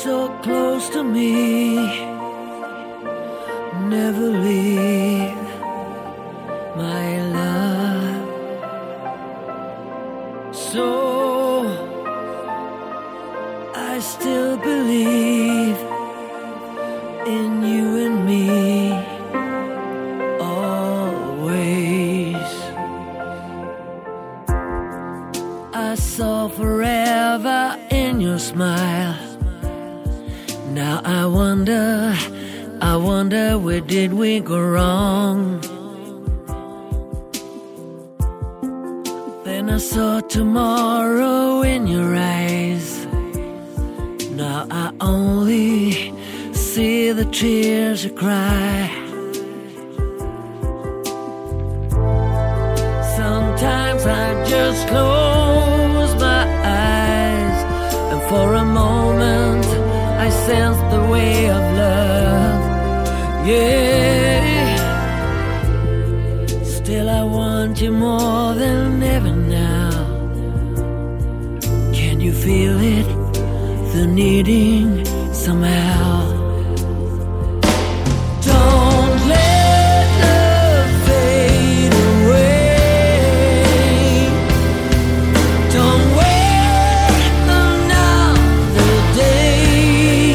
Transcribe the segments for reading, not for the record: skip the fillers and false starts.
so close to me, never leave my love. So I still believe in you and me always. I saw forever in your smile. Now I wonder where did we go wrong? Then I saw tomorrow in your eyes. Now I only see the tears you cry. Sometimes I just close my eyes, and for a moment I sense the way of love. Yeah, still I want you more than ever now. Can you feel it? The needing somehow. Don't let love fade away. Don't wait another day.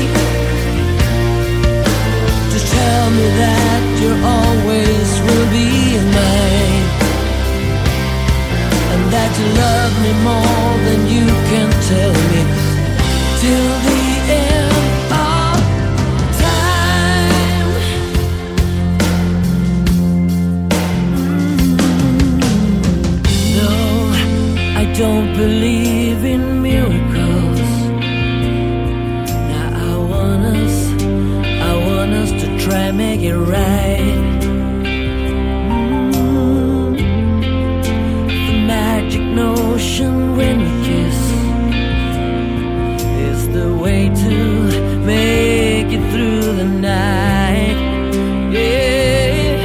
Just tell me that you always will be mine, and that you love me more than you can tell me. Till the end of time. No, I don't believe in miracles. Now I want us to try make it right. The magic notion when we kiss is the way to make it through the night. Yeah,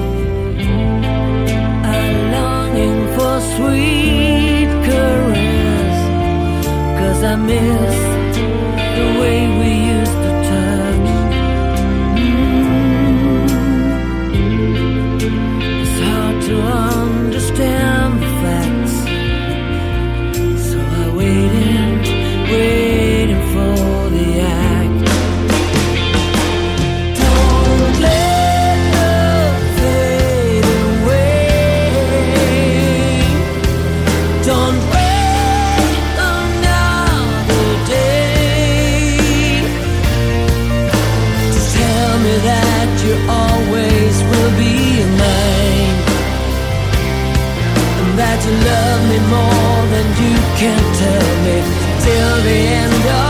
I'm longing for sweet caress, 'cause I miss the way we used to touch. It's hard to understand the facts, so I waiting for the act. Don't let love fade away. Don't wait another day. Just tell me that you always will be mine, and that you love me more than you can tell me. Till the end of